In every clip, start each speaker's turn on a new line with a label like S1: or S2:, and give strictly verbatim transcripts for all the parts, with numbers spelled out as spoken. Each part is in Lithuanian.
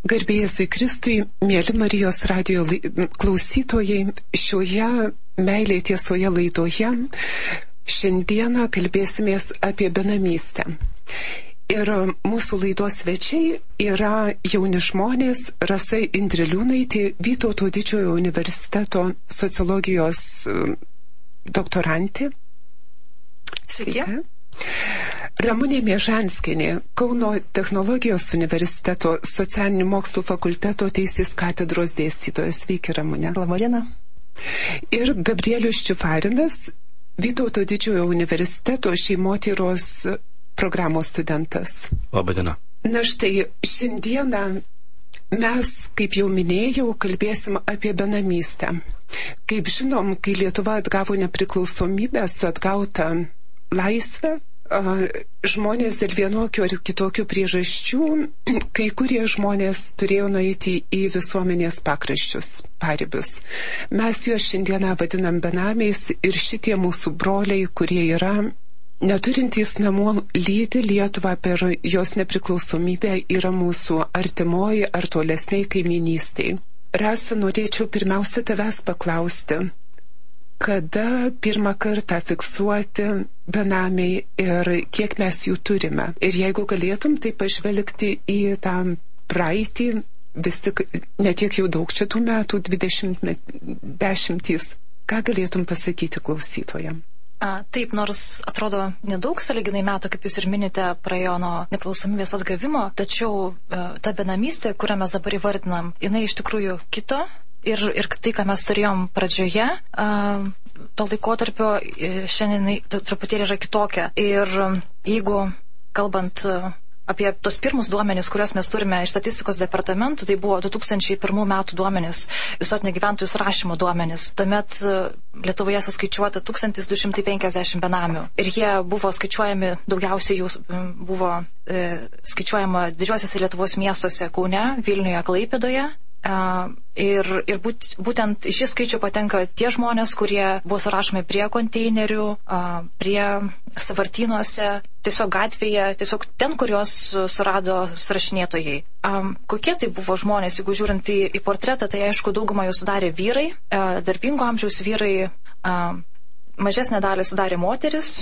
S1: Garbėjai Kristui, mėly Marijos radijo klausytojai, šioje meilė tiesoje laidoje šiandieną kalbėsimės apie benamystę. Ir mūsų laidos svečiai yra jauni žmonės, Rasa Indriliūnaitė, Vytauto Didžiojo universiteto sociologijos doktorantė.
S2: Sveiki.
S1: Ramunė Miežanskienė, Kauno technologijos universiteto socialinių mokslų fakulteto teisės katedros dėstytojas. Sveiki, Ramunė.
S2: Labadiena.
S1: Ir Gabrielius Čiufarinas, Vytauto Didžiojo universiteto šeimotyros programos studentas.
S3: Labadiena.
S1: Na štai, šiandieną mes, kaip jau minėjau, kalbėsim apie benamystę. Kaip žinom, kai Lietuva atgavo nepriklausomybę su atgauta laisvę, žmonės dėl vienokių ar kitokių priežasčių, kai kurie žmonės turėjo nueiti į visuomenės pakraščius, paribius. Mes juos šiandieną vadinam benamiais ir šitie mūsų broliai, kurie yra neturintys namų, lydi Lietuvą per jos nepriklausomybę, yra mūsų artimoji ar tolesniai kaiminystėj. Rasa, norėčiau pirmiausia tavęs paklausti, kada pirmą kartą fiksuoti benamiai ir kiek mes jų turime. Ir jeigu galėtum tai pažvelgti į tą praeitį, vis tik netiek jau daug šitų metų, dvidešimt, dešimtys, ką galėtum pasakyti klausytojam?
S2: A, taip, nors atrodo nedaug sąlyginai metų, kaip jūs ir minite, praėjo nuo nepriklausomybės atgavimo, tačiau e, ta benamystė, kurią mes dabar įvardinam, jinai iš tikrųjų kito. Ir, ir tai, ką mes turėjom pradžioje, uh, to laikotarpio šiandien truputėlį yra kitokia. Ir jeigu kalbant uh, apie tos pirmus duomenis, kuriuos mes turime iš statistikos departamentų, tai buvo du tūkstančiai pirmų metų duomenis, visuotinio gyventojų surašymo duomenis. Tuomet uh, Lietuvoje suskaičiuota tūkstantis du šimtai penkiasdešimt benamių. Ir jie buvo skaičiuojami, daugiausiai jų um, buvo uh, skaičiuojama didžiuosiuose Lietuvos miestuose Kaune, Vilniuje, Klaipėdoje. Uh, ir ir būt, būtent į šį skaičių patenka tie žmonės, kurie buvo surašomi prie konteinerių, uh, prie sąvartynuose, tiesiog gatvėje, tiesiog ten, kuriuos surado surašinėtojai. Um, kokie tai buvo žmonės, jeigu žiūrint į, į portretą, tai aišku, daugumą jų sudarė vyrai, uh, darbingo amžiaus vyrai, uh, mažesnę dalį sudarė moteris.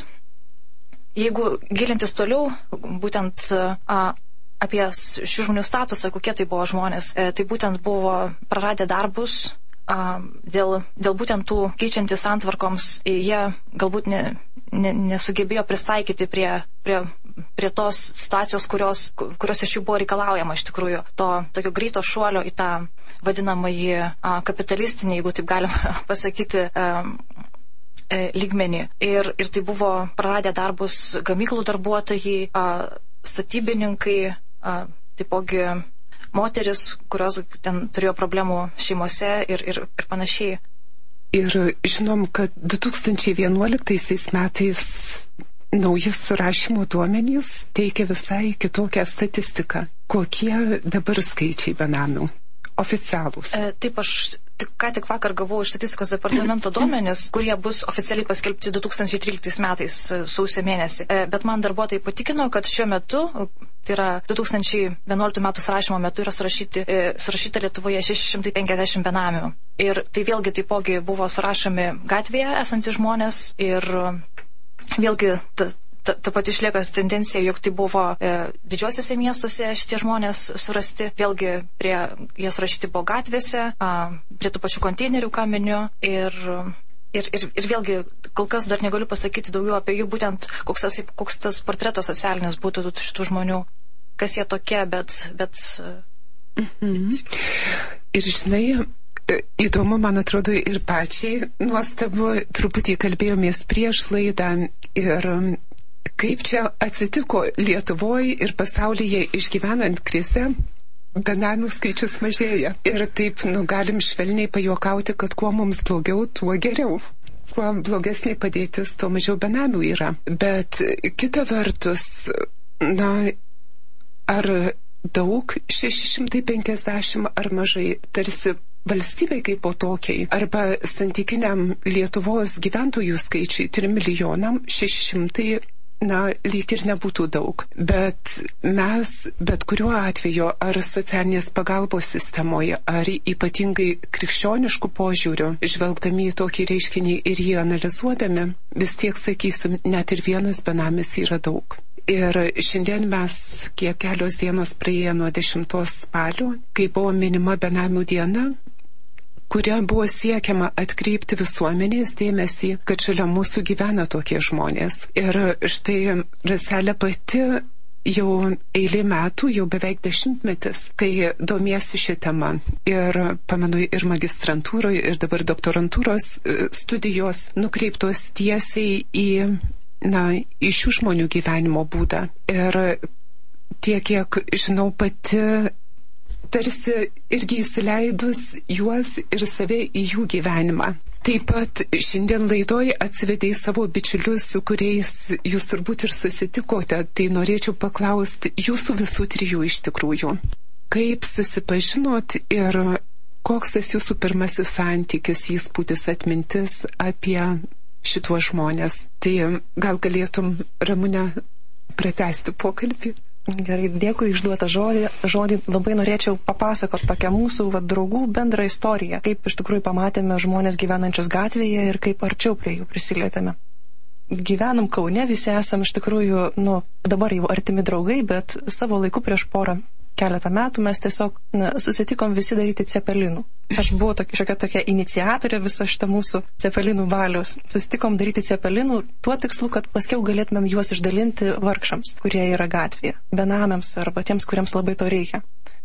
S2: Jeigu gilintis toliau, būtent uh, apie šių žmonių statusą, kokie tai buvo žmonės. E, tai būtent buvo praradę darbus a, dėl, dėl būtent tų keičiantis santvarkoms. Jie galbūt ne, ne, nesugebėjo pristaikyti prie, prie, prie tos situacijos, kurios, kurios iš jų buvo reikalaujama iš tikrųjų. To tokio greito šuolio į tą vadinamąjį a, kapitalistinį, jeigu taip galima pasakyti, a, e, lygmenį. Ir, ir tai buvo praradę darbus gamyklų darbuotojai, a, statybininkai, A, taipogi moteris, kurios ten turėjo problemų šeimose ir, ir, ir panašiai.
S1: Ir žinom, kad du tūkstančiai vienuoliktaisiais metais nauji surašymo duomenys teikia visai kitokią statistiką. Kokie dabar skaičiai benamių? Oficialūs.
S2: E, taip, aš tik, ką tik vakar gavau iš statistikos departamento duomenis, kurie bus oficialiai paskelbti du tūkstančiai tryliktais metais sausio mėnesį. E, bet man darbuotojai patikino, kad šiuo metu, tai yra du tūkstančiai vienuoliktų metų surašymo metu, yra surašyti, e, surašyta Lietuvoje šeši šimtai penkiasdešimt benamių. Ir tai vėlgi taipogi buvo surašomi gatvėje esantys žmonės ir vėlgi ta, ta, ta pati išlieka tendencija, jog tai buvo e, didžiuosiuose miestuose šitie žmonės surasti, vėlgi prie, jie surašyti buvo gatvėse, a, prie tų pačių konteinerių kaminių ir, ir, ir, ir vėlgi kol kas dar negaliu pasakyti daugiau apie jų, būtent koks tas, koks tas portretas socialinis būtų šitų žmonių, kas jie tokie, bet... bet
S1: mhm. Ir žinai, įdomu, man atrodo, ir pačiai nuostabu, truputį kalbėjomės prieš laidą ir kaip čia atsitiko Lietuvoje ir pasaulyje išgyvenant krizę, benamių skaičius mažėja. Ir taip, nu, galim švelniai pajuokauti, kad kuo mums blogiau, tuo geriau. Kuo blogesnė padėtis, tuo mažiau benamių yra. Bet kita vertus, na, ar daug šeši šimtai penkiasdešimt ar mažai, tarsi valstybei kaip po tokiai, arba santykiniam Lietuvos gyventojų skaičiui trim milijonam šeši šimtai na, lyg ir nebūtų daug. Bet mes, bet kuriuo atveju, ar socialinės pagalbos sistemoje, ar ypatingai krikščioniškų požiūrių, žvelgdami į tokį reiškinį ir jį analizuodami, vis tiek sakysim, net ir vienas benamis yra daug. Ir šiandien mes, kiek kelios dienos praėję nuo dešimtos spalio, kai buvo minima benamių diena, kuria buvo siekiama atkreipti visuomenės dėmesį, kad šalia mūsų gyvena tokie žmonės. Ir štai Raselė pati jau eilė metų, jau beveik dešimtmetis, kai domiesi šią temą. Ir pamenu, ir magistrantūroje, ir dabar doktorantūros studijos nukreiptos tiesiai į, na, į šių žmonių gyvenimo būdą. Ir tiek, kiek žinau pati, tarsi irgi įsileidus juos ir save į jų gyvenimą. Taip pat šiandien laidoj atsivedei savo bičiulius, su kuriais jūs turbūt ir susitikote, tai norėčiau paklausti jūsų visų trijų iš tikrųjų. Kaip susipažinot ir koks tas jūsų pirmasis santykis, įspūdis, atmintis apie šituos žmonės? Tai gal galėtum, Ramune, pratęsti pokalbį?
S3: Gerai, dėkui išduotą žodį. žodį. Labai norėčiau papasakoti tokią mūsų va, draugų bendrą istoriją, kaip iš tikrųjų pamatėme žmonės gyvenančius gatvėje ir kaip arčiau prie jų prisilietėme. Gyvenam Kaune, visi esam iš tikrųjų, nu, dabar jau artimi draugai, bet savo laiku prieš porą keletą metų mes tiesiog na, susitikom visi daryti cepelinų. Aš buvau tokia, šiokia tokia iniciatorė viso šitą mūsų cepelinų valios. Susitikom daryti cepelinų tuo tikslu, kad paskiau galėtumėm juos išdalinti vargšams, kurie yra gatvėje, benamiams arba tiems, kuriems labai to reikia.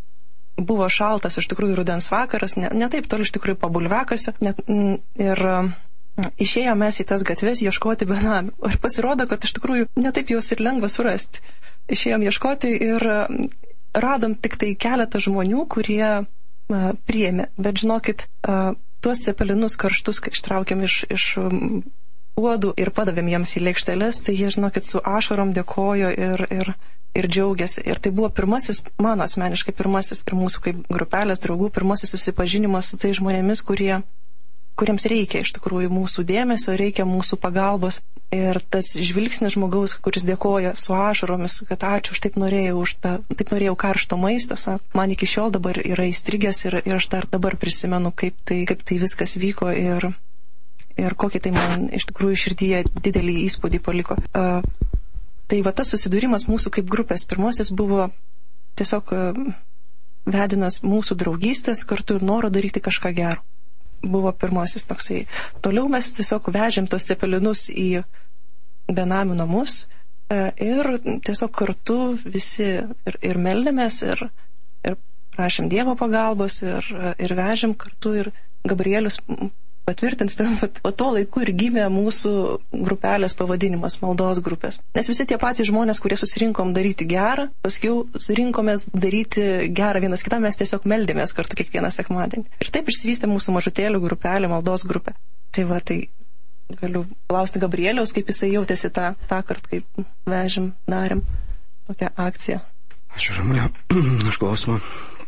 S3: Buvo šaltas iš tikrųjų rudens vakaras, ne, ne taip toli iš tikrųjų po bulviakasio, net, ir išėjome mes į tas gatves ieškoti benamių. Ir pasirodo, kad iš tikrųjų netaip juos ir lengva surasti. Išėjom ieškoti ir radom tik tai keletą žmonių, kurie a, priėmė. Bet žinokit, a, tuos cepelinus karštus, kai ištraukėm iš, iš um, uodų ir padavėm jiems į lėkšteles, tai jie, žinokit, su ašarom dėkojo ir, ir, ir džiaugiasi. Ir tai buvo pirmasis, mano asmeniškai pirmasis ir mūsų kaip grupelės draugų, pirmasis susipažinimas su tai žmonėmis, kurie, kuriems reikia iš tikrųjų mūsų dėmesio, reikia mūsų pagalbos. Ir tas žvilgsnis žmogaus, kuris dėkoja su ašaromis, kad ačiū, aš taip norėjau, už tą, taip norėjau karšto maisto, sako, man iki šiol dabar yra įstrigęs ir, ir aš dar dabar prisimenu, kaip tai, kaip tai viskas vyko ir, ir kokį tai man iš tikrųjų širdyje didelį įspūdį paliko. Uh, tai va tas susidūrimas mūsų kaip grupės pirmasis buvo tiesiog uh, vedinas mūsų draugystės kartu ir noro daryti kažką gero. Buvo pirmasis toksai. Toliau mes tiesiog vežėm tos cepelinus į benamių namus ir tiesiog kartu visi ir, ir meldėmės ir, ir prašėm Dievo pagalbos ir, ir vežėm kartu ir Gabrielius patvirtins, o to laiku ir gimė mūsų grupelės pavadinimas, maldos grupės. Nes visi tie patys žmonės, kurie susirinkom daryti gerą, paskiau surinkomės daryti gerą vienas kitam, mes tiesiog meldėmės kartu kiekvieną sekmadienį. Ir taip išsivystė mūsų mažutėlių grupelė, maldos grupė. Tai va, tai galiu klausti Gabrieliaus, kaip jisai jautėsi tą, tą kartą, kaip vežim, darėm tokią akciją.
S4: Ačiū, Ramune, už klausimą.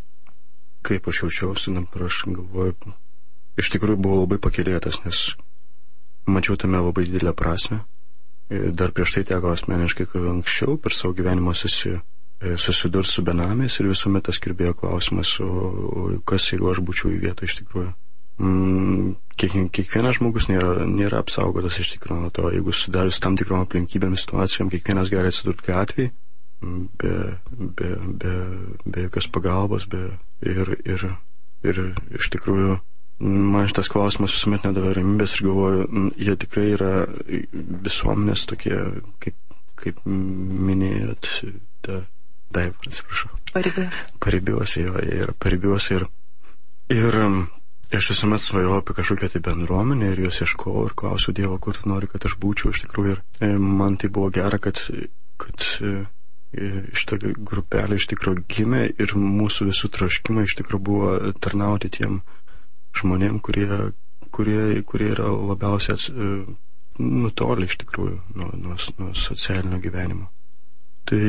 S4: Kaip aš jaučiausi, dabar aš galvoju, iš tikrųjų buvau labai pakylėtas, nes mačiau tame labai didelę prasmę. Dar prieš tai teko asmeniškai anksčiau per savo gyvenimą susi, susidurs su benamiais ir visuomet tas kirbėjo klausimas, o, o kas jeigu aš būčiau į vietą iš tikrųjų. Mm, kiek, kiekvienas žmogus nėra, nėra apsaugotas iš tikrųjų nuo to, jeigu sudarius tam tikrom aplinkybėm situacijom, kiekvienas gali atsidurti gatvėje be, be, be, be jokios pagalbos be, ir, ir, ir iš tikrųjų man šitas klausimas visuomet nedavė ramybės ir galvoju, jie tikrai yra visuomenės tokie, kaip, kaip minėjot, ta, taip, atsiprašau.
S3: Paribiuose.
S4: Paribiuose, jo, jie yra paribiuose ir, ir aš visuomet svajojau apie kažkokią tai bendruomenę ir juos ieškojau ir klausiau Dievo, kur tu nori, kad aš būčiau iš tikrųjų. Ir man tai buvo gera, kad, kad šitą grupelę iš tikrųjų gimė ir mūsų visų troškimai iš tikrųjų buvo tarnauti tiem žmonėm, kurie, kurie, kurie yra labiausiai ats, nutoli iš tikrųjų nuo, nuo, nuo socialinio gyvenimo. Tai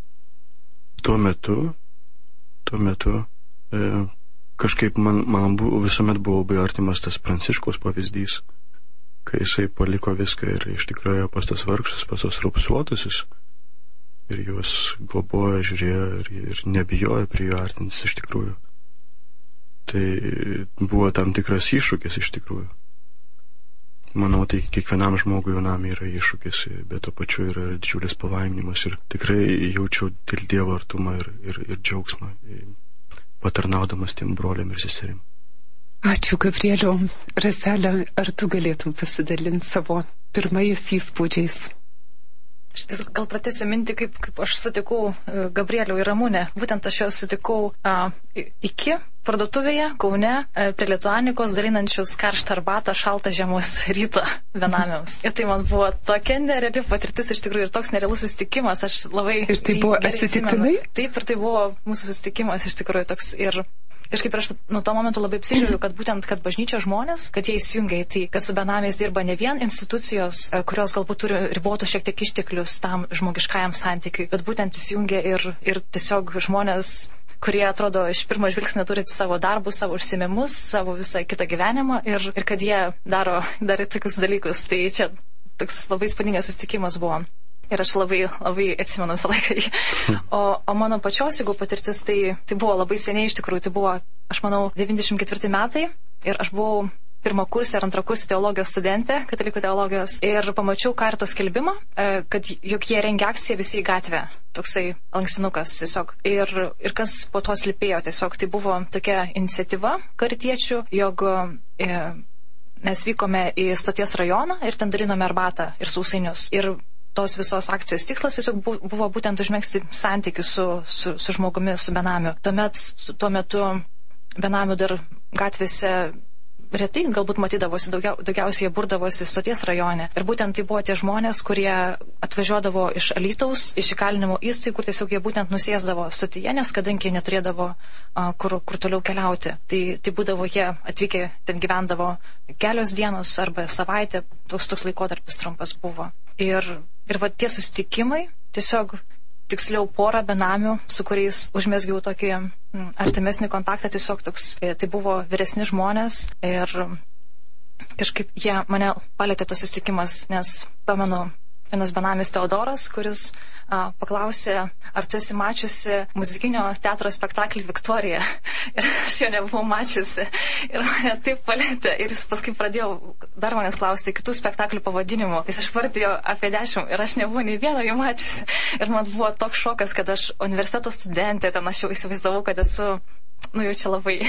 S4: tuo metu, tuo metu e, kažkaip man, man buvo, visuomet buvo labai artimas tas Pranciškaus pavyzdys, kai jisai paliko viską ir iš tikrųjų pas tos vargšus, pas tos raupsuotusius ir juos globojo, žiūrėjo ir, ir nebijojo prie jų artintis iš tikrųjų. Tai buvo tam tikras iššūkis iš tikrųjų. Manau, tai kiekvienam žmogui jaunam yra iššūkis, bet to pačiu yra didžiulis palaiminimas ir tikrai jaučiau dėl Dievo artumą ir, ir, ir džiaugsmą, patarnaudamas tiem broliam ir seserim.
S1: Ačiū, Gabrieliau. Raselė, ar tu galėtum pasidalinti savo pirmais įspūdžiais?
S2: Aš gal pratęsiu mintį, kaip, kaip aš sutikau Gabrielių ir Ramunę. Būtent aš juos sutikau a, iki parduotuvėje Kaune a, prie Lituanikos dalinančius karštą arbatą šaltą žiemos rytą benamiams. Ir tai man buvo tokia nereali patirtis iš tikrųjų ir toks nerealus susitikimas. Aš labai...
S1: Ir tai buvo atsitiktinai?
S2: Taip, ir tai buvo mūsų susitikimas iš tikrųjų toks ir... Kažkaip aš nuo to momentu labai apsidžiaugiau, kad būtent, kad bažnyčios žmonės, kad jie įsijungia į tai, kad su benamiais dirba ne vien institucijos, kurios galbūt turi ribotų šiek tiek išteklius tam žmogiškajam santykiui, bet būtent įsijungia ir, ir tiesiog žmonės, kurie atrodo iš pirmo žvilgsnio turi savo darbus, savo užsiėmimus, savo visą kitą gyvenimą ir, ir kad jie daro, daro tokius dalykus. Tai čia toks labai įspūdingas susitikimas buvo. Ir aš labai, labai atsimenu visą laiką jį. O, o mano pačios, jeigu patirtis, tai, tai buvo labai seniai iš tikrųjų. Tai buvo, aš manau, devyniasdešimt ketvirti metai. Ir aš buvau pirmą kursą ir antrą kursą teologijos studentė, katalikų teologijos. Ir pamačiau karito skelbimą, kad juk jie rengia akciją visi į gatvę. Toksai lankstinukas tiesiog. Ir, ir kas po to slypėjo tiesiog. Tai buvo tokia iniciatyva karitiečių, jog... E, mes vykome į stoties rajoną ir ten dalinome arbatą ir sausainius. Ir tos visos akcijos tikslas tiesiog buvo būtent užmegzti santykių su, su, su žmogumi, su benamiu. Tuomet, tuo metu benamių dar gatvėse retai galbūt matydavosi, daugiau, daugiausiai jie burdavosi stoties rajone. Ir būtent tai buvo tie žmonės, kurie atvažiuodavo iš Alytaus, iš įkalinimo įstaigų, kur tiesiog jie būtent nusėsdavo stotyje, nes kadangi jie neturėdavo a, kur, kur toliau keliauti. Tai, tai būdavo jie atvykę, ten gyvendavo kelios dienos arba savaitę, toks, toks laikotarpis trumpas buvo. Ir, ir va tie susitikimai, tiesiog tiksliau porą benamių, su kuriais užmesgiau tokį artimesnį kontaktą, tiesiog toks, tai buvo vyresni žmonės ir kažkaip jie mane palėtė tas susitikimas, nes pamenu vienas benamis Teodoras, kuris a, paklausė, ar tu esi mačiusi muzikinio teatro spektaklį Viktorija. Ir aš jo nebuvau mačiusi. Ir mane taip palėtė. Ir jis paskui pradėjo dar manęs klausti kitų spektaklių pavadinimų. Jis išvardijo apie dešimt ir aš nebuvau nei vieno jų mačiusi. Ir man buvo toks šokas, kad aš universiteto studentė, ten aš jau įsivaizdavau, kad esu, nu jau čia labai...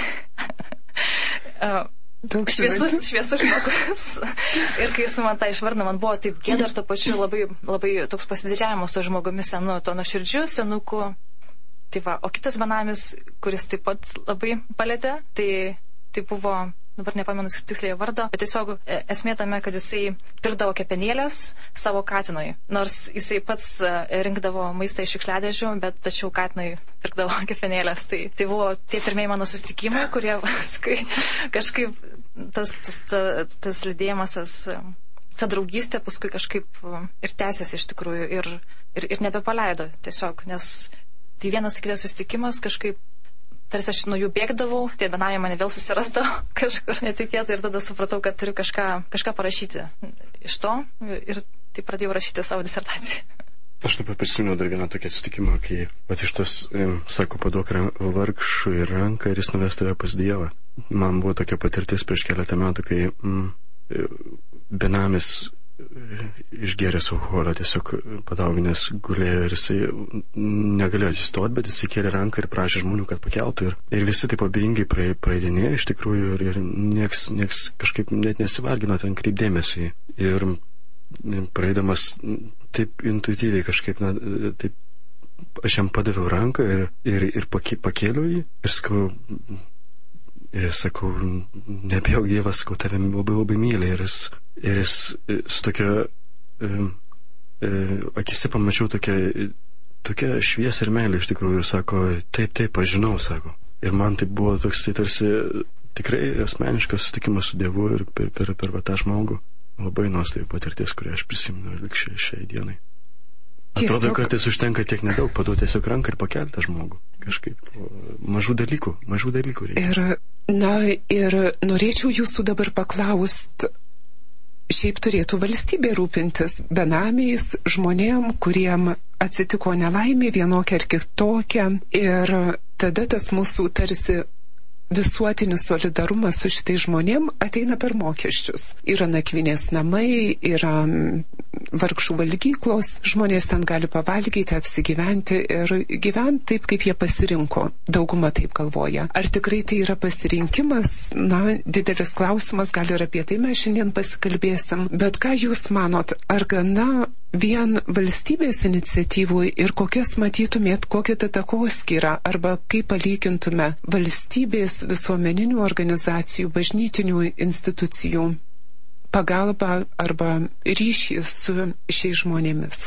S2: Daug šviesus, šviesus žmogus. Ir kai su man tą išvardino, man buvo taip gėda ir to pačiu labai, labai toks pasididžiavimas to žmogumi senu, to nuoširdžiu senuku. Tai va, o kitas benamis, kuris taip pat labai palėtė, tai, tai buvo, dabar nepamenu tiksliai vardo, bet tiesiog esmė tame, kad jisai pirkdavo kepenėlės savo katinui. Nors jisai pats rinkdavo maistą iš šiukšliadėžių, bet tačiau katinui pirkdavo kepenėlės. Tai, tai buvo tie pirmieji mano susitikimai, kurie paskui kažkaip tas, tas, tas, tas lydėjimas, tas, ta draugystė paskui kažkaip ir tęsėsi iš tikrųjų ir, ir, ir nebepaleido tiesiog, nes tai vienas kitas susitikimas kažkaip tarsi aš nuo jų bėgdavau, tie benamiai mane vėl susirasdavo kažkur netikėtai ir tada supratau, kad turiu kažką, kažką parašyti iš to ir tai pradėjau rašyti savo disertaciją.
S4: Aš taip pat prisimenu dar vieną tokį atsitikimą, kai pat iš tos, sako, paduok vargšui ranką ir jis nuves tave pas Dievą. Man buvo tokia patirtis prieš keletą metų, kai mm, benamis išgėręs alkoholio, tiesiog padauginęs gulėjo ir jisai negalėjo atsistoti, bet jisai kėlė ranką ir prašė žmonių, kad pakeltų. Ir, ir visi taip abejingai praeidinėjo iš tikrųjų ir, ir nieks, nieks kažkaip net nesivargino ten kreipdėmėsi. Ir praeidamas taip intuityviai kažkaip, na, taip, aš jam padaviau ranką ir, ir, ir pakėliau jį ir sakau, ir sakau, nebijok Dievas, sakau, tave labai labai myli. Ir jis, ir jis su tokia e, e, akise pamačiau tokia, tokia šviesa ir meilė iš tikrųjų ir sako, taip, taip, aš žinau, sako. Ir man tai buvo toks, tai tarsi tikrai asmeniškas susitikimas su Dievu ir per, per, per, per tą žmogų. Labai nuostabi patirtis, kurią aš prisimenu ir šiai, šiai dienai. Atrodo, tiesiog... kad jis užtenka tiek nedaug, paduoti tiesiog ranką ir pakelti tą žmogų. Kažkaip mažų dalykų, mažų dalykų reikia.
S1: Ir, na, ir norėčiau jūsų dabar paklausti, šiaip turėtų valstybė rūpintis benamiais, žmonėm, kuriem atsitiko nelaimė vienokia ar kitokia. Ir tada tas mūsų tarsi visuotinis solidarumas su šitai žmonėm ateina per mokesčius. Yra nakvynės namai, yra vargšų valgyklos, žmonės ten gali pavalgyti, apsigyventi ir gyventi taip, kaip jie pasirinko. Dauguma taip galvoja. Ar tikrai tai yra pasirinkimas? Na, didelis klausimas, gal ir apie tai mes šiandien pasikalbėsim. Bet ką jūs manot, ar gana vien valstybės iniciatyvų ir kokias matytumėt, kokią tą takoskyrą, arba kaip palygintume valstybės, visuomeninių organizacijų, bažnytinių institucijų pagalbą arba ryšį su šiais žmonėmis?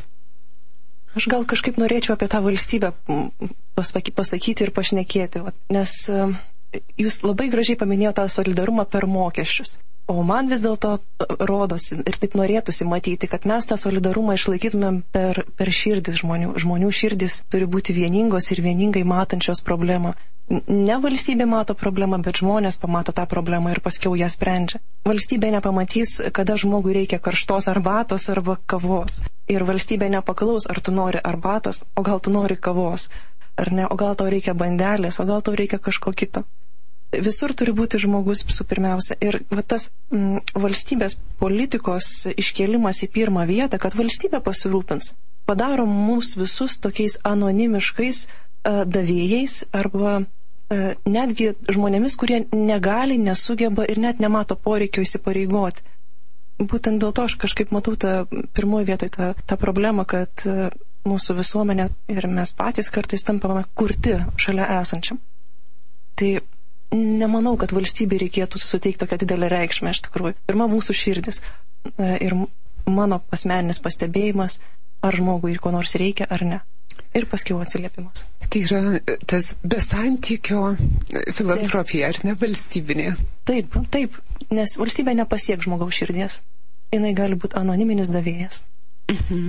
S3: Aš gal kažkaip norėčiau apie tą valstybę pasakyti ir pašnekėti, nes jūs labai gražiai paminėjote tą solidarumą per mokesčius. O man vis dėlto rodosi ir taip norėtųsi matyti, kad mes tą solidarumą išlaikytumėm per, per širdis žmonių. Žmonių širdis turi būti vieningos ir vieningai matančios problemą. Ne valstybė mato problemą, bet žmonės pamato tą problemą ir paskiau ją sprendžia. Valstybė nepamatys, kada žmogui reikia karštos arbatos arba kavos. Ir valstybė nepaklaus, ar tu nori arbatos, o gal tu nori kavos. Ar ne, o gal tau reikia bandelės, o gal tau reikia kažko kito. Visur turi būti žmogus su pirmiausia. Ir va, tas m, valstybės politikos iškėlimas į pirmą vietą, kad valstybė pasirūpins, padaro mus visus tokiais anonimiškais uh, davėjais arba uh, netgi žmonėmis, kurie negali, nesugeba ir net nemato poreikio įsipareigoti. Būtent dėl to aš kažkaip matau tą pirmoji vietoj tą, tą problemą, kad uh, mūsų visuomenė ir mes patys kartais tampame kurti šalia esančiam. Tai nemanau, kad valstybei reikėtų suteikti tokią didelę reikšmę iš tikrųjų. Pirma, mūsų širdis ir mano asmeninis pastebėjimas, ar žmogui ko nors reikia ar ne. Ir paskiau atsiliepimas.
S1: Tai yra tas besantykio filantropija, ar ne valstybinė?
S3: Taip, taip, nes valstybė nepasiek žmogaus širdies. Jinai gali būti anoniminis davėjas.
S1: Mhm.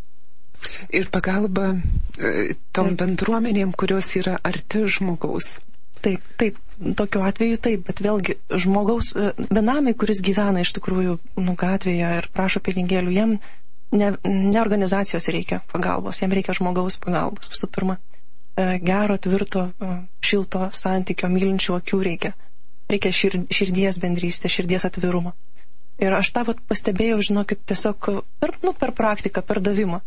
S1: Ir pagalba tom bendruomenėm, kurios yra arti žmogaus.
S3: Taip, taip, tokiu atveju taip, bet vėlgi žmogaus, benamiai, kuris gyvena iš tikrųjų nu, gatvėje ir prašo pinigėlių, jam ne, ne organizacijos reikia pagalbos, jam reikia žmogaus pagalbos. Visų pirma, gero, tvirto, šilto santykio, mylinčių akių reikia. Reikia šir, širdies bendrystė, širdies atvirumo. Ir aš tą vat, pastebėjau, žinokit, tiesiog per, nu, per praktiką, per davimą,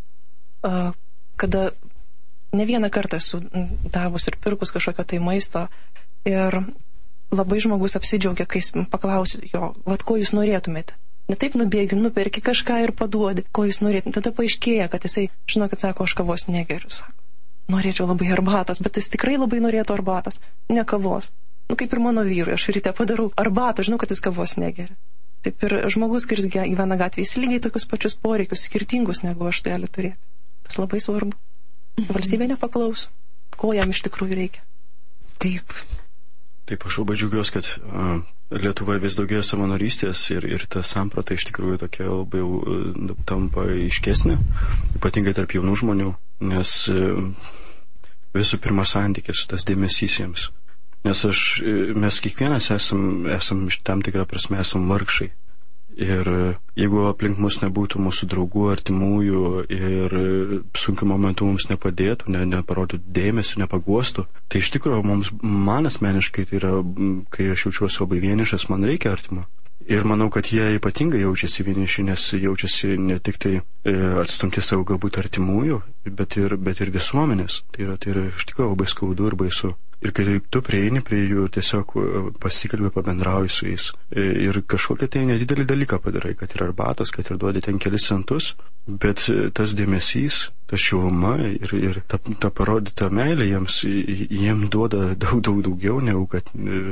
S3: kada ne vieną kartą esu davus ir pirkus kažkokio tai maisto ir labai žmogus apsidžiaugia, kai paklausi jo, vat ko jūs norėtumėte. Ne taip nubėgi, nuperki kažką ir paduodi, ko jūs norėtumėte. Tada paaiškėja, kad jisai, žinokit, sako, aš kavos negeriu, sako. Norėčiau labai arbatos, bet jis tikrai labai norėtų arbatos, ne kavos. Nu kaip ir mano vyrui, aš ryte padarau arbatą, žinau, kad jis kavos negeria. Taip ir žmogus, kuris gyvena gatvėje, jis lygiai tokius pačius poreikius, skirtingus negu aš gali turėti. Tas labai svarbu. Valstybė nepaklaus, ko jam iš tikrųjų reikia.
S1: Taip.
S4: Taip, aš labai džiaugiuosi, kad uh, Lietuvoje vis daugėja savanorystės ir, ir ta samprata iš tikrųjų tokia labai uh, tampa aiškesnė, ypatingai tarp jaunų žmonių, nes uh, visų pirma santykis, tas dėmesys jiems. Nes aš, mes kiekvienas esam, esam tam tikrą prasme esam vargšai. Ir jeigu aplink mus nebūtų mūsų draugų, artimųjų ir sunkiu momentu mums nepadėtų, ne, neparodytų dėmesio, nepaguostų, tai iš tikrųjų mums, man asmeniškai, tai yra, kai aš jaučiuosi labai vienišas, man reikia artimo. Ir manau, kad jie ypatingai jaučiasi vieniši, nes jaučiasi ne tik tai e, atstumti savo galbūt artimųjų, bet ir, bet ir visuomenės. Tai yra, tai yra iš tikrųjų labai skaudu ir baisu. Ir kai tu prieini prie jų, tiesiog pasikalbė, pabendrauji su jais ir kažkokią tai nedidelį dalyką padarai, kad ir arbatos, kad ir duodi ten kelis centus, bet tas dėmesys, ta šiluma ir, ir ta, ta parodyta meilė jiems, jiems duoda daug, daug daugiau, negu kad,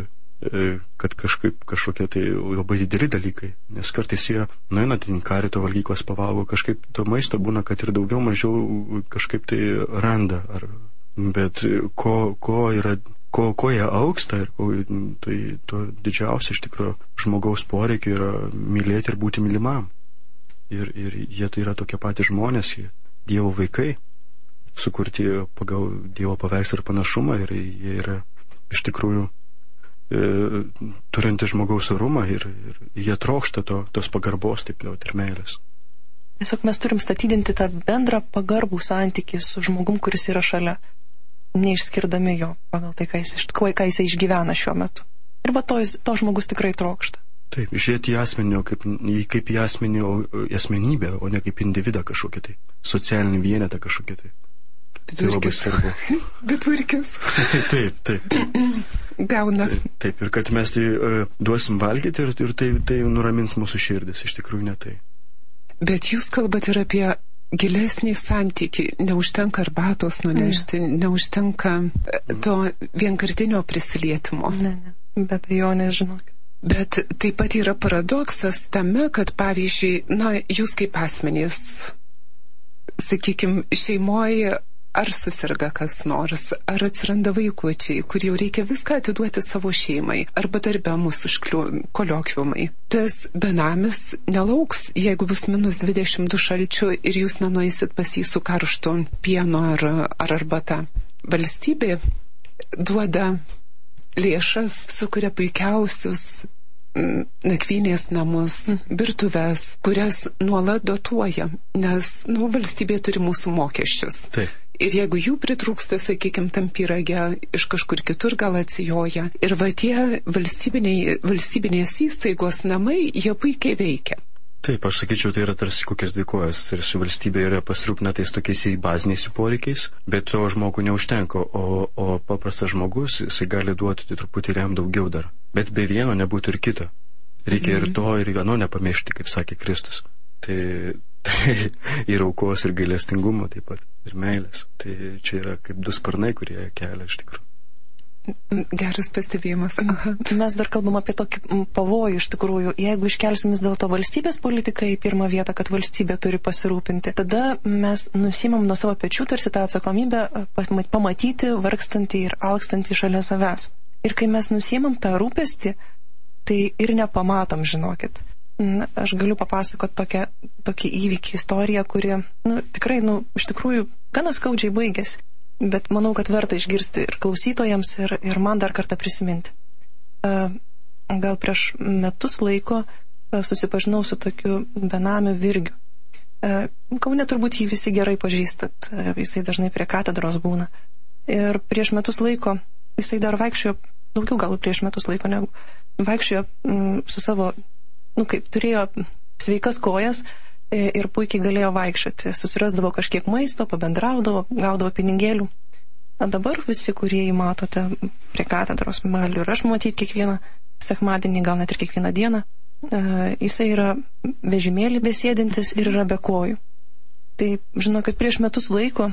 S4: kad kažkaip kažkokie tai labai dideli dalykai. Nes kartais jie nueina ten karito valgyklas pavalgo, kažkaip to maisto būna, kad ir daugiau mažiau kažkaip tai randa ar bet ko, ko yra, ko, ko jie auksta ir ko, tai to didžiausia iš tikrųjų žmogaus poreikiai yra mylėti ir būti mylimam. Ir, ir jie tai yra tokie patys žmonės, jie Dievo vaikai, sukurti pagal Dievo paveikslą ir panašumą ir jie yra iš tikrųjų e, turinti žmogaus orumą ir, ir jie trokšta to, tos pagarbos, taip jau ir meilės.
S3: Tiesiog mes turim statydinti tą bendrą pagarbų santykį su žmogum, kuris yra šalia, neišskirdami jo pagal tai, ką jis, ką jis išgyvena šiuo metu. Ir va to, to žmogus tikrai trokšta.
S4: Taip, žiūrėti į asmenį, kaip, kaip į asmenį, o, asmenybę, o ne kaip individą kažkokį tai, socialinį vienetą kažkokį tai. Tai labai svarbu.
S1: Vidurkis.
S4: Taip, taip. taip.
S1: Gauna.
S4: Taip, taip, ir kad mes tai uh, duosim valgyti ir, ir tai, tai nuramins mūsų širdis, iš tikrųjų ne tai.
S1: Bet jūs kalbate ir apie gilesnį santykį. Neužtenka arbatos nunešti, ne. neužtenka to vienkartinio prisilietimo.
S3: Ne, ne, be abejonės, žinok.
S1: Bet taip pat yra paradoksas tame, kad pavyzdžiui, na, jūs kaip asmenys, sakykime, šeimoje ar susirga kas nors, ar atsiranda vaikučiai, kur jau reikia viską atiduoti savo šeimai, arba darbę mūsų koliokviumai. Tas benamis nelauks, jeigu bus minus dvidešimt du šalčių ir jūs nenueisit pas jį su karštu pienu ar, ar arbata. Valstybė duoda lėšas, sukuria puikiausius nakvynės namus, virtuves, kurias nuolat dotuoja, nes, nu, valstybė turi mūsų mokesčius.
S4: Taip.
S1: Ir jeigu jų pritrūksta, sakykime, tam pyrage, iš kažkur kitur gal atsijoja. Ir va tie valstybinės įstaigos namai, jie puikiai veikia.
S4: Taip, aš sakyčiau, tai yra tarsi kokias dvi kojas. Tarsi valstybė yra pasirūpina tais tokiais baziniais poreikiais, bet to žmogų neužtenka, o, o paprastas žmogus, jisai gali duoti tai truputį jam daugiau dar. Bet be vieno nebūtų ir kito. Reikia mm-hmm. ir to, ir vieno nepamiršti, kaip sakė Kristus. Tai, tai ir aukos, ir gailestingumo taip pat, ir meilės. Tai čia yra kaip du sparnai, kurie kelia iš tikrųjų.
S1: Geras pastebėjimas. Aha.
S3: Mes dar kalbam apie tokį pavojų iš tikrųjų. Jeigu iškelsim vis dėlto valstybės politiką į pirmą vietą, kad valstybė turi pasirūpinti, tada mes nusimam nuo savo pečių tarsi tą atsakomybę pamatyti vargstantį ir alkstantį šalia savęs. Ir kai mes nusimam tą rūpestį, tai ir nepamatom, žinokit. Aš galiu papasakoti tokią, tokį įvykį, istoriją, kuri, nu, tikrai, nu, iš tikrųjų, gana skaudžiai baigėsi. Bet manau, kad verta išgirsti ir klausytojams, ir, ir man dar kartą prisiminti. Gal prieš metus laiko susipažinau su tokiu benamiu Virgiu. Kaune turbūt jį visi gerai pažįstat, jisai dažnai prie katedros būna. Ir prieš metus laiko, jisai dar vaikščiojo, daugiau gal prieš metus laiko, negu vaikščiojo mm, su savo, nu kaip, turėjo sveikas kojas, ir puikiai galėjo vaikščioti. Susirasdavo kažkiek maisto, pabendraudavo, gaudavo pinigėlių. O dabar visi, kurie jį matote prie katedros, galiu ir aš matyti kiekvieną sekmadienį, gal net ir kiekvieną dieną, jisai yra vežimėlį besėdintis ir yra be kojų. Tai, žinau, kad prieš metus laiko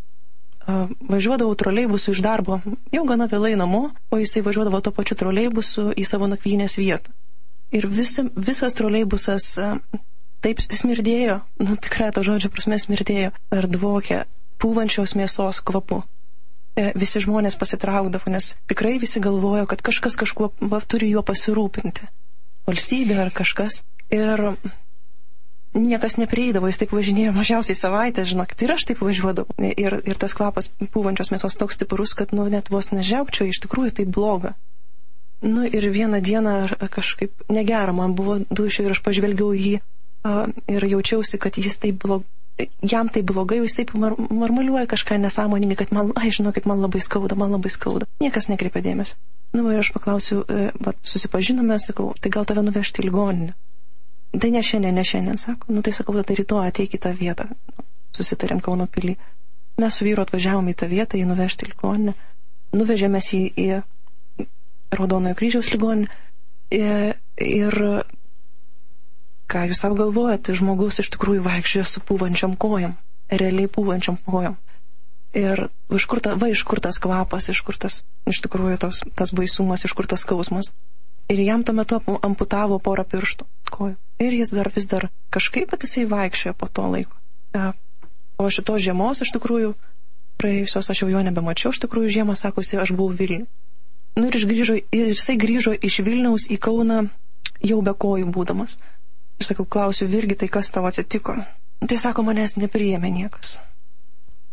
S3: važiuodavau troleibusu iš darbo, jau gana vėlai namo, o jisai važiuodavo to pačiu troleibusu į savo nakvynės vietą. Ir visi, visas troleibusas taip smirdėjo, nu tikrai to žodžio prasme smirdėjo, ir dvokė pūvančios mėsos kvapu. E, visi žmonės pasitraukdavo, nes tikrai visi galvojo, kad kažkas kažkuo va, turi juo pasirūpinti. Valstybė ar kažkas. Ir niekas neprieidavo, jis taip važinėjo mažiausiai savaitę, žinokit, ir aš taip važiuodavau. Ir, ir tas kvapas pūvančios mėsos toks stiprus, kad nu net vos nežiaukčio, iš tikrųjų tai bloga. Nu ir vieną dieną kažkaip negera man buvo dušiu ir aš pažvelgiau į jį. Ir jaučiausi, kad jis taip blog, jam taip blogai, jis taip mar, marmaliuoja kažką nesąmoningai, kad man, ai, žinokit, man labai skauda, man labai skauda. Niekas nekreipia dėmesio. Nu, ir aš paklausiu, va, susipažinome, sakau, tai gal tave nuvežti į ligoninę? Tai ne šiandien, ne šiandien, sako. Nu, tai sakau, tai rytoj ateik į tą vietą. Susitarėm Kauno Pily. Mes su vyru atvažiavome į tą vietą, jį nuvežti į ligoninę. Nuvežėmės į, į Raudonojo kryžiaus ligoninę. Ir, ir ką jūs savo galvojate, žmogus iš tikrųjų vaikščiojo su pūvančiom kojom, realiai pūvančiom kojom. Ir iš kur, ta, va, iš kur tas kvapas, iš kur tas, iš tikrųjų tas, tas baisumas, iš kur tas skausmas. Ir jam tuo metu amputavo porą pirštų kojų. Ir jis dar vis dar kažkaip pat jisai vaikščiojo po to laiko. O šitos žiemos, iš tikrųjų, praėjusios aš jau jo nebemačiau, iš tikrųjų žiemą, sakosi, aš buvau Vilniuje. Nu ir, grįžo, ir jisai grįžo iš Vilniaus į Kauną jau be kojų būdamas. Ir sakau, klausiu, Virgi, tai kas tavo atsitiko? Tai sako, manęs nepriėmė niekas.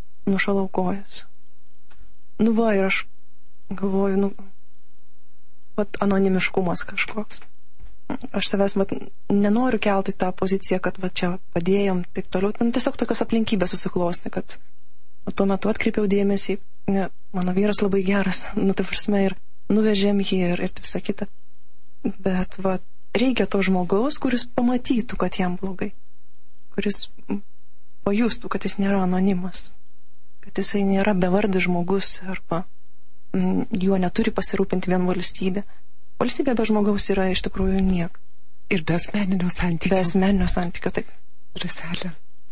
S3: Nušalau kojas. Nu va, ir aš galvoju, nu, vat, anonimiškumas kažkoks. Aš savęs vat, nenoriu kelti tą poziciją, kad va, čia padėjom, taip toliau. Ten tiesiog tokios aplinkybės susiklosti, kad va, tuo metu atkreipiau dėmesį, ne, mano vyras labai geras, nu, tai prasme, ir nuvežėm jį ir, ir visą kitą. Bet va, reikia to žmogaus, kuris pamatytų, kad jam blogai. Kuris pajustų, kad jis nėra anonimas. Kad jisai nėra bevardis žmogus arba m, juo neturi pasirūpinti vien valstybė. Valstybė be žmogaus yra iš tikrųjų niek.
S1: Ir be asmeninio santykio.
S3: Be asmeninio santykio, taip.
S1: Raselė.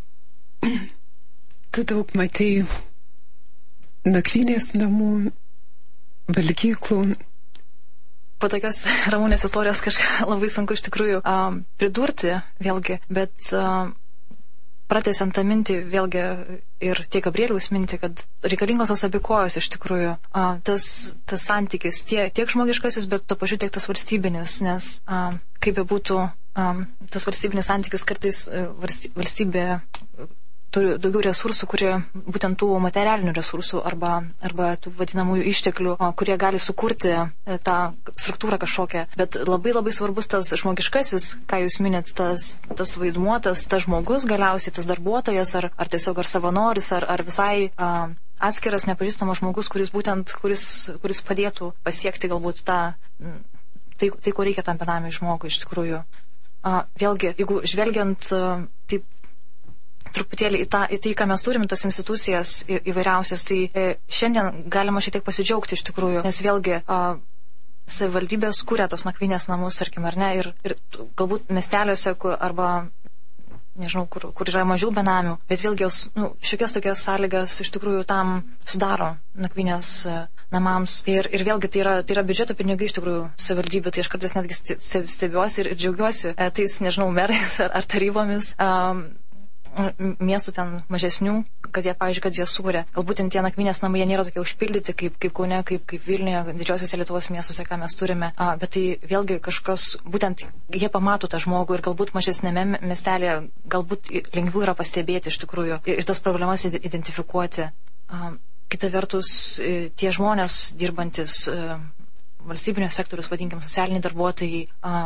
S1: Tu daug matei nakvynės namų, valgyklų.
S2: Po tokios Ramūnės istorijos kažką labai sunku iš tikrųjų um, pridurti vėlgi, bet um, pratęsiant tą mintį vėlgi ir tiek Gabrieliaus mintį, kad reikalingos tos abi kojos iš tikrųjų. A, tas, tas santykis tie, tiek žmogiškasis, bet to pačiu tiek tas valstybinis, nes a, kaip be būtų a, tas valstybinis santykis kartais valstybė turi daugiau resursų, kurie būtent tų materialinių resursų arba, arba tų vadinamųjų išteklių, kurie gali sukurti tą struktūrą kažkokią. Bet labai labai svarbus tas žmogiškasis, ką jūs minėt, tas, tas vaidmuo, tas, tas žmogus galiausiai, tas darbuotojas ar, ar tiesiog ar savanoris, ar, ar visai a, atskiras nepažįstamas žmogus, kuris būtent, kuris, kuris padėtų pasiekti galbūt tą, tai, tai ko reikia tam benamiui žmogui iš tikrųjų. A, vėlgi, jeigu žvelgiant a, taip truputėlį į, tą, į tai, ką mes turim, tas institucijas į, įvairiausias, tai e, šiandien galima šiek tiek pasidžiaugti iš tikrųjų, nes vėlgi a, savivaldybės kūrė tos nakvynės namus, tarkim, ar ne, ir, ir galbūt miesteliuose arba, nežinau, kur, kur yra mažiau benamių, bet vėlgi jos, nu, šiokias tokias sąlygas iš tikrųjų tam sudaro nakvynės namams. Ir, ir vėlgi tai yra, tai yra biudžeto pinigai iš tikrųjų savivaldybių, tai aš kartais netgi stebiuosi ir, ir džiaugiuosi e, tais, nežinau, merais ar, ar tarybomis. Um, miestų ten mažesnių, kad jie, pavyzdžiui, kad jie sūrė. Galbūt tie nakvynės namai jie nėra tokie užpildyti kaip, kaip Kaune, kaip, kaip Vilniuje, didžiosiuose Lietuvos miestuose, ką mes turime. A, bet tai vėlgi kažkas, būtent jie pamato tą žmogų ir galbūt mažesnėme miestelėje galbūt lengviau yra pastebėti iš tikrųjų ir, ir tas problemas identifikuoti. A, kita vertus, tie žmonės dirbantis valstybinio sektorius, vadinkim, socialiniai darbuotojai, a,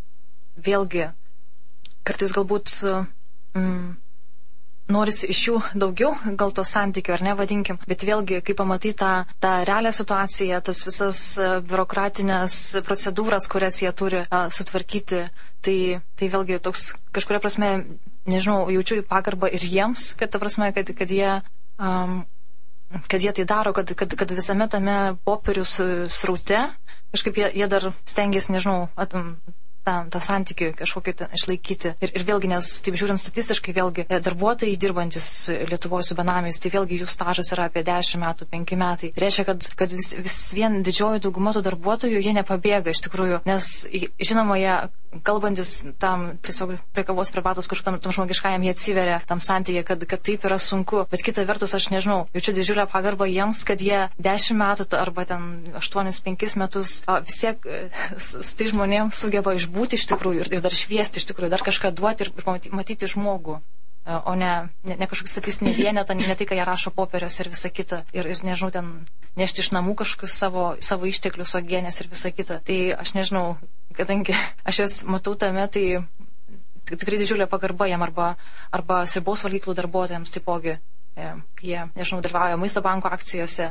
S2: vėlgi kartais galbūt mm, norisi iš jų daugiau, gal to santykio, ar ne, vadinkim, bet vėlgi, kai pamatai tą, tą realią situaciją, tas visas biurokratinės procedūras, kurias jie turi a, sutvarkyti, tai, tai vėlgi toks kažkuria prasme, nežinau, jaučiu pagarbą ir jiems, kad ta prasme, kad, kad jie um, kad jie tai daro, kad, kad, kad visame tame popierių sraute kažkaip jie, jie dar stengiasi, nežinau, atum, tą, tą santykį kažkokį išlaikyti. Ir, ir vėlgi, nes taip žiūrint statistiškai, vėlgi darbuotojai dirbantis Lietuvoje su benamiais, tai vėlgi jų stažas yra apie dešimt metų, penki metai. Tai reiškia, kad, kad vis, vis vien didžioji dauguma tų darbuotojų, jie nepabėga iš tikrųjų, nes žinoma, jie kalbantis tam tiesiog prie kavos prie batos kažkur tam, tam žmogiškajam jie atsiveria tam santykiai, kad, kad taip yra sunku. Bet kita vertus, aš nežinau, jaučiu didžiulę pagarbą jiems, kad jie dešimt metų arba ten aštuonis, penkis metus a, vis tiek su tai žmonėms sugeba išbūti iš tikrųjų ir, ir dar šviesti iš tikrųjų, dar kažką duoti ir matyti žmogų, o ne, ne, ne kažkokį statistinį vienetą, ne tai, ką jie rašo popieriuose ir visa kita. Ir, ir nežinau, ten nešti iš namų kažkokius savo, savo išteklius, uogienės ir visa kita. Tai aš nežinau, kadangi aš jas matau tame, tai tikrai didžiulė pagarba jam arba, arba sriubos valgyklų darbuotojams taipogi, kai jie, nežinau, dalyvauja Maisto banko akcijose,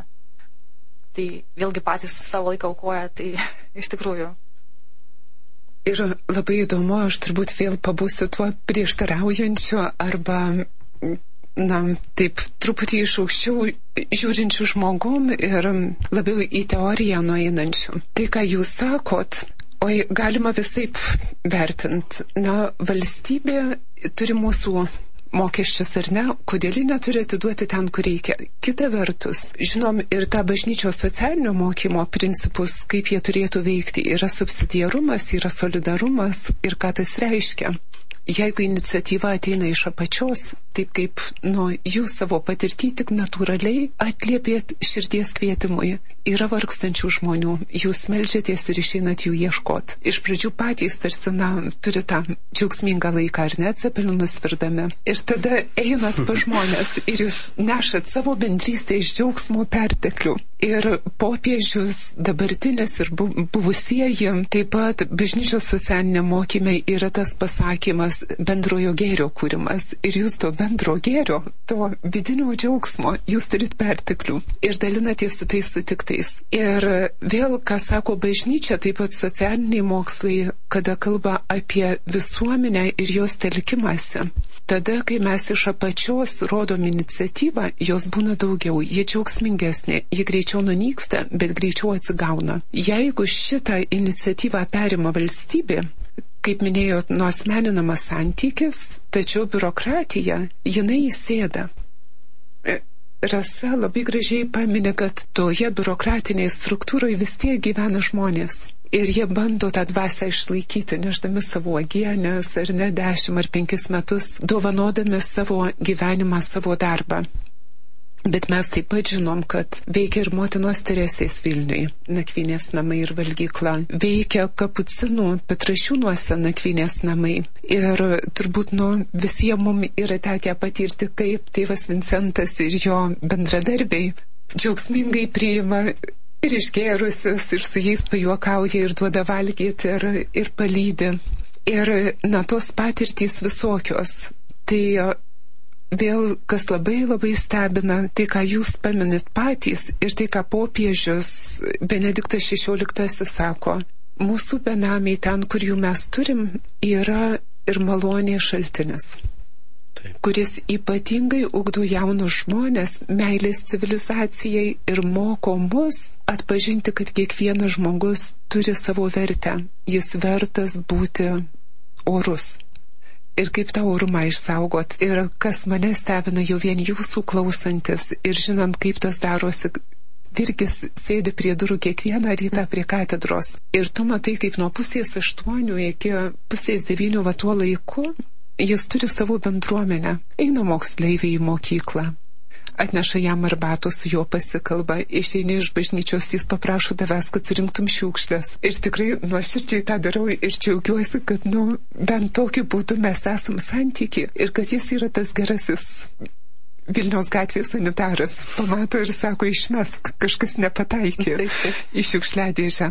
S2: tai vėlgi patys savo laiką aukoja, tai iš tikrųjų.
S1: Ir labai įdomu, aš turbūt vėl pabūsiu tuo prieštaraujančiu arba, na, taip, truputį iš aukščiau žiūrinčių žmogum ir labiau į teoriją nueinančių. Tai, ką jūs sakot, oi, galima visaip vertint. Na, valstybė turi mūsų mokesčius, ar ne? Kodėl neturi atiduoti ten, kur reikia? Kita vertus, žinom ir tą bažnyčios socialinio mokymo principus, kaip jie turėtų veikti. Yra subsidiarumas, yra solidarumas ir ką tas reiškia. jeigu iniciatyva ateina iš apačios, taip kaip nu, jūs savo patirtį tik natūraliai atliepėt širdies kvietimui. Yra vargstančių žmonių, jūs meldžiatės ir išeinat jų ieškot. Iš pradžių patys tarsi, na, turi tą džiaugsmingą laiką, ar ne, cepelinus virdami. Ir tada einat pa žmonės ir jūs nešat savo bendrystę iš džiaugsmo perteklių. Ir popiežius dabartinis ir buvusieji, taip pat bažnyčios socialinė mokyme yra tas pasakymas bendrojo gėrio kūrimas. Ir jūs to bendro gėrio, to vidinio džiaugsmo, jūs turit perteklių ir dalinatės su tais sutiktais. Ir vėl, ką sako bažnyčia, taip pat socialiniai mokslai, kada kalba apie visuomenę ir jos telkimąsi. Tada, kai mes iš apačios rodom iniciatyvą, jos būna daugiau, jie džiaugsmingesnė, jie greičiau nunyksta, bet greičiau atsigauna. Jeigu šitą iniciatyvą perima valstybė, kaip minėjot, nuosmeninamas santykis, tačiau biurokratija, jinai įsėda. Rasa labai gražiai paminė, kad toje biurokratinėje struktūroje vis tiek gyvena žmonės. Ir jie bando tą dvasią išlaikyti, neždami savo uogienės, ar ne dešimt ar penkis metus, dovanodami savo gyvenimą, savo darbą. Bet mes taip pat žinom, kad veikia ir motinos Teresės Vilniui nakvynės namai ir valgykla. Veikia kapucinų Petrašiūnuose nakvynės namai. Ir turbūt nu, visiems mums yra tekę patirti, kaip tėvas Vincentas ir jo bendradarbiai džiaugsmingai priima ir išgėrusius, ir su jais pajuokauja, ir duoda valgyti, ir, ir palydi. Ir na, tos patirtys visokios. Tai vėl, kas labai labai stebina, tai ką jūs paminit patys ir tai ką popiežius Benediktas šešioliktasis sako, mūsų benamiai ten, kur jų mes turim, yra ir malonės šaltinis, Taip. Kuris ypatingai ugdo jaunus žmonės meilės civilizacijai ir moko mus atpažinti, kad kiekvienas žmogus turi savo vertę, jis vertas būti orus. Ir kaip tą orumą išsaugot. Ir kas mane stebina jau vien jūsų klausantis ir žinant, kaip tas darosi, Virgis sėdi prie durų kiekvieną rytą prie katedros. Ir tu matai, kaip nuo pusės aštuonių iki pusės devynių va tuo laiku jis turi savo bendruomenę. Eina moksleiviai į mokyklą. Atneša jam arbatos, su juo pasikalba, išeini iš bažnyčios, jis paprašo tavęs, kad surinktum šiukšles. Ir tikrai nuoširdžiai tą darau ir džiaugiuosi, kad, nu, bent tokiu būdu mes esam santyki ir kad jis yra tas gerasis Vilniaus gatvės sanitaras. Pamato ir sako, išmesk, kažkas nepataikė į šiukšliadėžę.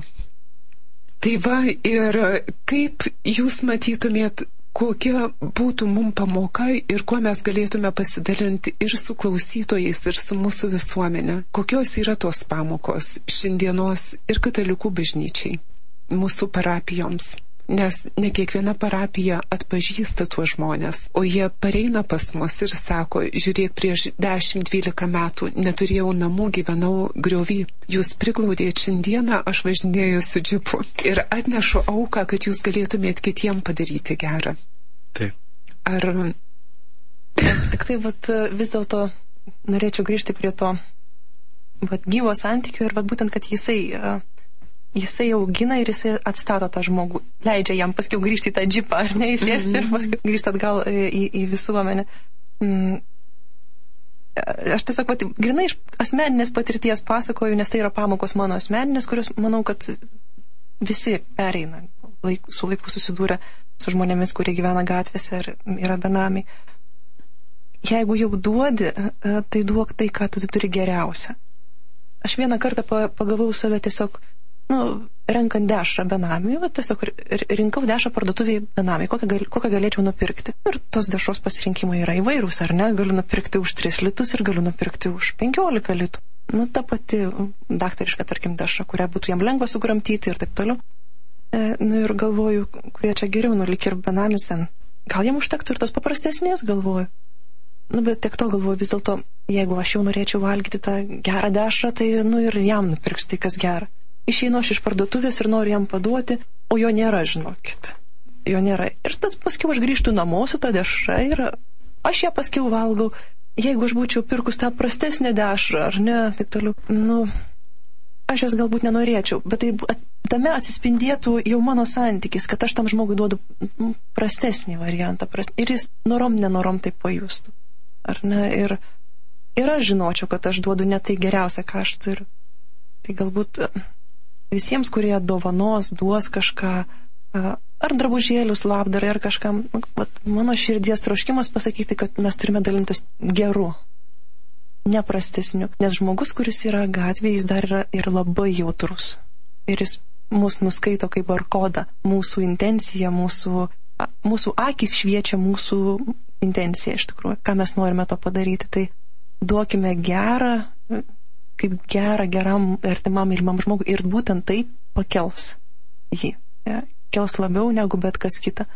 S1: Tai va, ir kaip jūs matytumėt, kokia būtų mum pamoka ir kuo mes galėtume pasidalinti ir su klausytojais, ir su mūsų visuomenė. Kokios yra tos pamokos šiandienos ir katalikų bažnyčiai, mūsų parapijoms. Nes ne kiekviena parapija atpažįsta tuos žmonės, o jie pareina pas mus ir sako, žiūrėk, prieš dešimt dvylika metų neturėjau namų, gyvenau griovy. Jūs priglaudėt šiandieną, aš važinėju su džipu ir atnešu auką, kad jūs galėtumėt kitiem padaryti gerą.
S4: Taip.
S1: Ar...
S3: Tik tai vat, vis dėlto norėčiau grįžti prie to vat, gyvo santykio ir vat, būtent, kad jisai... Jisai augina ir jisai atstato tą žmogų, leidžia jam paskiau grįžti į tą džipą, ar ne, įsėsti mm-hmm. ir paskiau grįžti atgal į, į visuomenę. Mm. Aš tiesiog, vat, grinai iš asmeninės patirties pasakoju, nes tai yra pamokos mano asmeninės, kurios, manau, kad visi pereina, laik, su laiku susidūrę su žmonėmis, kurie gyvena gatvėse ir yra benamiai. Jeigu jau duodi, tai duok tai, ką tu turi geriausia. Aš vieną kartą pagavau save tiesiog nu, renkant dešrą benamiui, va, tiesiog rinkau dešrą parduotuviai benamiui, kokią, gal, kokią galėčiau nupirkti. Ir tos dešros pasirinkimai yra įvairūs, ar ne? Galiu nupirkti už tris litus ir galiu nupirkti už penkiolika litų. Nu, ta pati daktariška, tarkim, dešra, kurią būtų jam lengva sugramtyti ir taip toliau. E, nu ir galvoju, kurie čia geriau, nu, lik ir benamis ten. Gal jam užtektų ir tos paprastesnės, galvoju. Nu, bet tiek to galvoju, vis dėlto, jeigu aš jau norėčiau valgyti tą gerą dešrą, tai, nu, ir jam nupirksiu tai, kas gera. Išeinu aš iš parduotuvės ir noriu jam paduoti, o jo nėra, žinokit. Jo nėra. Ir tas paskiau aš grįžtu namo su tą dešrą ir aš ją paskiau valgau. Jeigu aš būčiau pirkus tą prastesnę dešrą, ar ne, taip toliau, nu, aš jos galbūt nenorėčiau, bet tai tame atsispindėtų jau mano santykis, kad aš tam žmogui duodu prastesnį variantą prast... ir jis norom nenorom tai pajustų. Ar ne? Ir, ir aš žinočiau, kad aš duodu ne tai geriausia, ką aš turiu. Tai galbūt visiems, kurie dovanos, duos kažką, ar drabužėlius labdarai, ar kažkam, mano širdies troškimas pasakyti, kad mes turime dalintis geru, neprastesniu. Nes žmogus, kuris yra gatvėje, jis dar yra ir labai jautrus. Ir jis mus nuskaito kaip barkodą, mūsų intenciją, mūsų, mūsų akys šviečia mūsų intenciją iš tikrųjų, ką mes norime to padaryti. Tai duokime gerą, kaip gerą, geram, artimam, mylimam žmogui ir būtent tai pakels jį. Ja, kels labiau negu bet kas kita.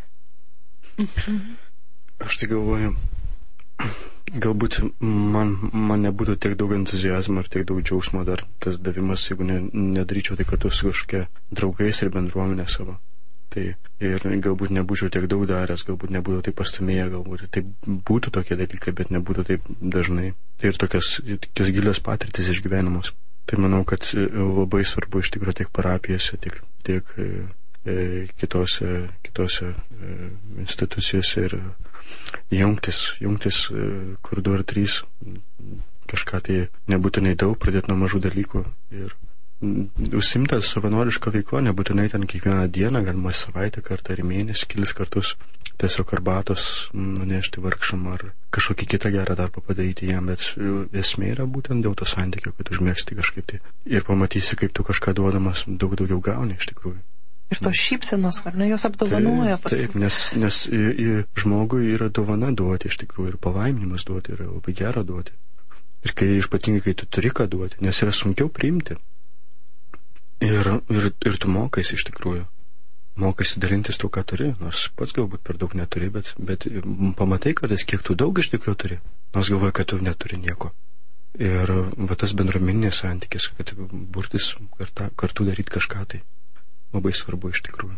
S4: Aš tai galvoju, galbūt man, man nebūtų tiek daug entuzijazmo ir tiek daug džiaugsmo dar tas davimas, jeigu ne, nedaryčiau tai kartu su kažkokia draugais ir bendruomenė savo. Tai ir galbūt nebūčiau tiek daug daręs, galbūt nebūtų taip pastumėję, galbūt tai būtų tokie dalykai, bet nebūtų taip dažnai. Tai ir tokios, tokios gilios patirtis išgyvenimus. Tai manau, kad labai svarbu iš tikrųjų tiek parapijose, tiek, tiek e, kitose, kitose e, institucijose ir jungtis, jungtis, kur du ar trys, kažką tai nebūtinai daug, pradėti nuo mažų dalykų ir užsimti savanorišką veiklą, nebūtinai ten kiekvieną dieną, galima savaitę kartą ar mėnesį, kelis kartus tiesiog arbatos nunešti vargšam ar kažkokį kitą gerą darbą padaryti jam, bet esmė yra būtent dėl to santykio, kad užmėgsti kažkaip tai ir pamatysi, kaip tu kažką duodamas daug daugiau gauni iš tikrųjų.
S3: Ir tos šypsenos, ar ne, jos apdovanoja paskui.
S4: Taip, nes, nes į, į žmogui yra dovana duoti iš tikrųjų ir palaiminimas duoti, yra labai gera duoti. Ir kai ypatingai, kai tu turi ką duoti, nes yra sunkiau priimti. Ir, ir, ir tu mokais iš tikrųjų. Mokais dalintis to, ką turi, nors pats galbūt per daug neturi, bet, bet pamatai kartais, kiek tu daug iš tikrųjų turi, nors galvoji, kad tu neturi nieko. Ir va tas bendruomeninės santykis, kad burtis kartu, kartu daryti kažką tai. Labai svarbu iš tikrųjų.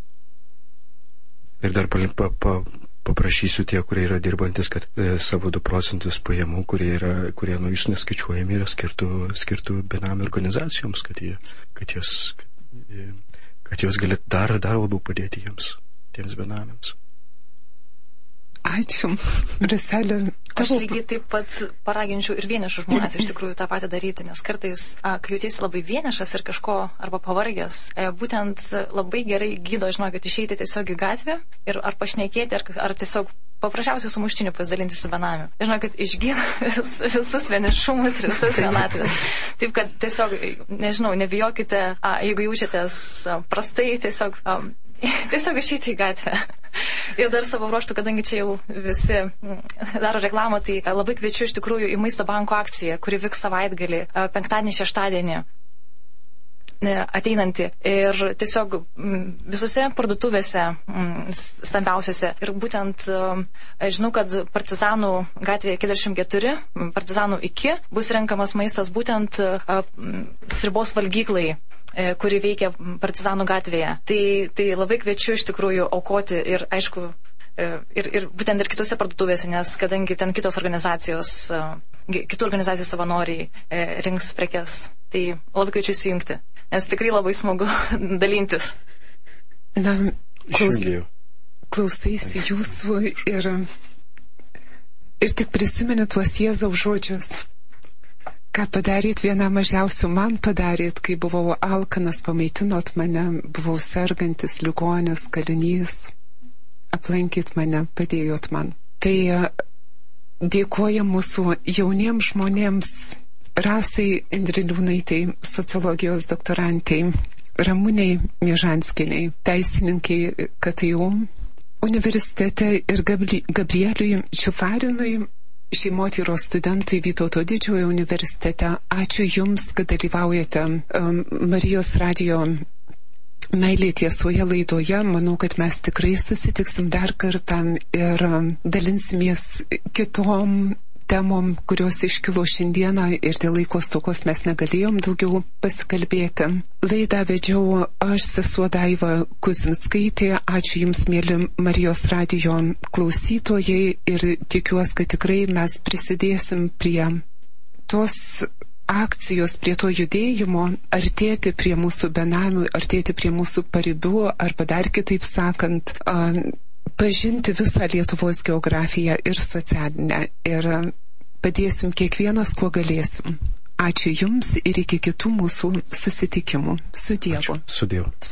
S4: Ir dar pa, pa, paprašysiu tie, kurie yra dirbantis, kad e, savo du procentus pajamų, kurie, yra, kurie nuo jūsų neskaičiuojami, yra skirtų, skirtų benamių organizacijoms, kad, jie, kad, jos, kad, kad jos galėtų dar, dar labiau padėti jiems, tiems benamiams.
S1: Ačiū, Briselė.
S2: Aš lygiai taip pat paraginčiau ir vienišus žmonės iš tikrųjų tą patį daryti, nes kartais, kai jautiesi labai vienišas ir kažko arba pavargęs, būtent labai gerai gydo, žinokit, išeiti tiesiog į gatvę ir ar pašnekėti, ar, ar tiesiog paprasčiausiai sumuštiniu pasidalinti su benamiu. Žinokit, išgydo vis, visus vienišumus ir visas vienatvės. Taip kad tiesiog, nežinau, nebijokite, a, jeigu jaučiatės prastai, tiesiog... A, tiesiog išeiti į gatvę. Ir dar savo ruoštų, kadangi čia jau visi daro reklamą, tai labai kviečiu iš tikrųjų į Maisto banko akciją, kuri vyks savaitgalį, penktadienį, šeštadienį ateinantį. Ir tiesiog visose parduotuvėse stambiausiose. Ir būtent žinau, kad Partizanų gatvėje keturiasdešimt keturi, Partizanų iki, bus renkamas maistas būtent sriubos valgyklai, kuri veikia Partizanų gatvėje. Tai, tai labai kviečiu iš tikrųjų aukoti ir, aišku, ir, ir būtent ir kitose parduotuvėse, nes kadangi ten kitos organizacijos, kitų organizacijų savanoriai rinks prekes, tai labai kviečiu įsijungti, nes tikrai labai smagu dalintis.
S1: Na, klaus, klausaisi jūsų ir, ir tik prisimeni tuos Jėzaus žodžius. Ką padarėt, vieną mažiausių man padarėt, kai buvau alkanas, pamaitinot mane, buvau sergantis, ligonis, kalinys, aplankyt mane, padėjot man. Tai dėkoja mūsų jauniems žmonėms, Rasai Indriliūnaitai, sociologijos doktorantai, Ramūnei Miežanskiniai, teisininkai K T U universitete ir Gabri- Gabrieliui Čiufarinui, šeimotyros studentui Vytauto Didžiojo universitete. Ačiū Jums, kad dalyvaujate um, Marijos radijo Meilė tiesoje laidoje. Manau, kad mes tikrai susitiksim dar kartą ir um, dalinsimės kitom temom, kurios iškilo šiandieną ir dėl laiko stokos mes negalėjom daugiau pasikalbėti. Laidą vedžiau aš, sesuo Daiva Kuzmickaitė. Ačiū Jums, mėly Marijos radijo klausytojai, ir tikiuosi, kad tikrai mes prisidėsim prie tos akcijos, prie to judėjimo, artėti prie mūsų benamių, artėti prie mūsų paribių, arba dar kitaip sakant, pažinti visą Lietuvos geografiją ir socialinę. Ir padėsim kiekvienas, kuo galėsim. Ačiū Jums ir iki kitų mūsų susitikimų. Su Dievu.
S4: Ačiū. Su Dievu.